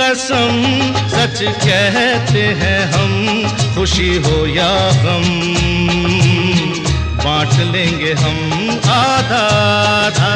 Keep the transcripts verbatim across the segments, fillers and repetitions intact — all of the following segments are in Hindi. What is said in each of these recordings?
कसम सच कहते हैं हम, खुशी हो या गम बांट लेंगे हम आधा आधा।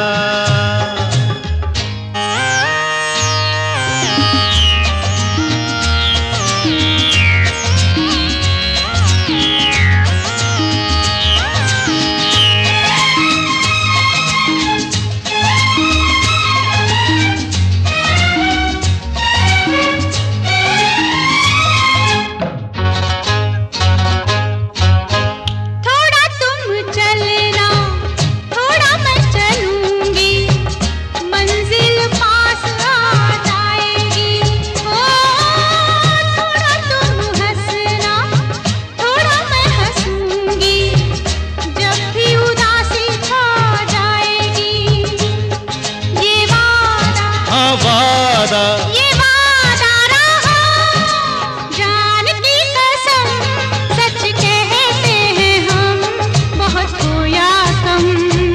ये वादा रहा, जान की कसम सच कहते हैं हम, बहुत हो या कम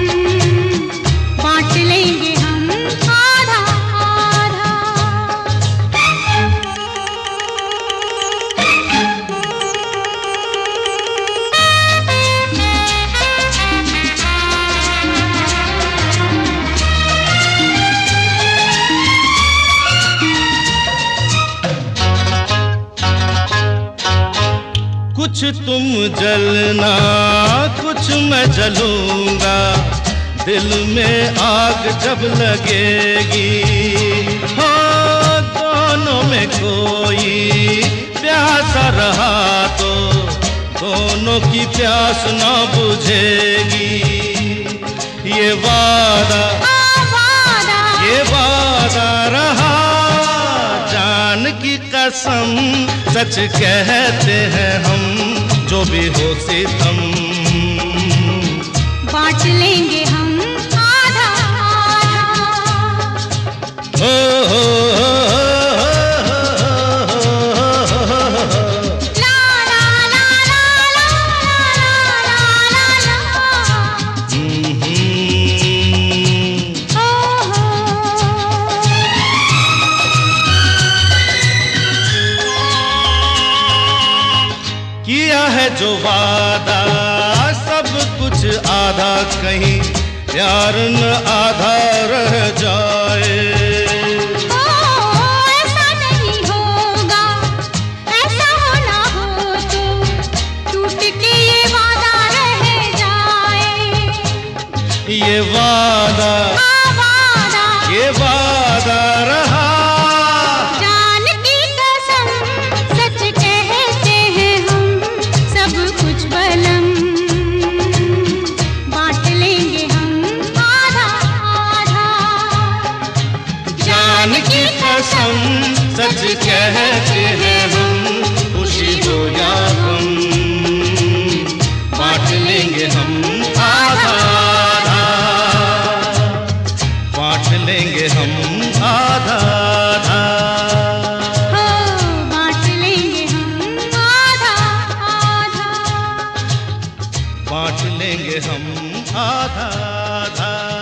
बांट लेंगे हम आधा आधा। कुछ तुम जलना कुछ मैं जलूंगा, दिल में आग जब लगेगी, हाँ दोनों में कोई प्यासा रहा तो दोनों की प्यास ना बुझेगी। ये वादा ये वादा रहा, जान की कसम सच कहते हैं हम, जो भी हो सितम बांट लेंगे हम आधा आधा। हो हो किया है जो वादा सब कुछ आधा, कहीं प्यार न आधा रह जाए। ओ, ऐसा नहीं होगा, ऐसा होना हो तो टूट के ये वादा रह जाए। ये वादा वादा ये वादा रहा, की कसम सच कहते हैं हम, खुशी हो या गम बांट लेंगे हम आधा आधा, बांट लेंगे हम आधा आधा, बांट लेंगे हम आधा आधा, बांट लेंगे हम आधा आधा।